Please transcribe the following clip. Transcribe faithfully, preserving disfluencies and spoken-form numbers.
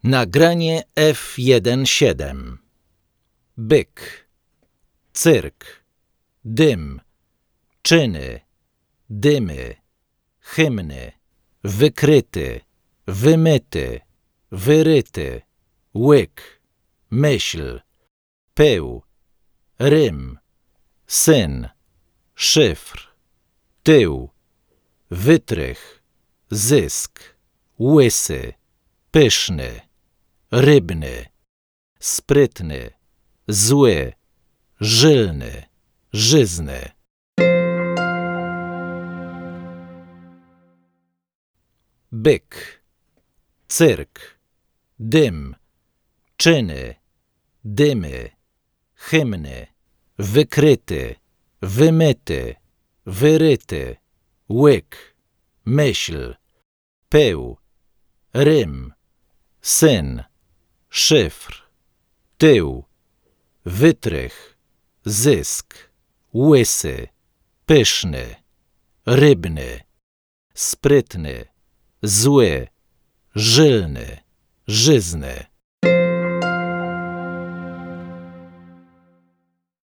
Nagranie F jeden siedem. Byk, cyrk, dym, czyny, dymy, hymny, wykryty, wymyty, wyryty, łyk, myśl, pył, rym, syn, szyfr, tył, wytrych, zysk, łysy, pyszny, rybny, sprytny, zły, żylny, żyzny. Byk, cyrk, dym, czyny, dymy, hymny, wykryty, wymyty, wyryty, łyk, myśl, pył, rym, syn, szyfr, tył, wytrych, zysk, łysy, pyszny, rybny, sprytny, zły, żylny, żyzny.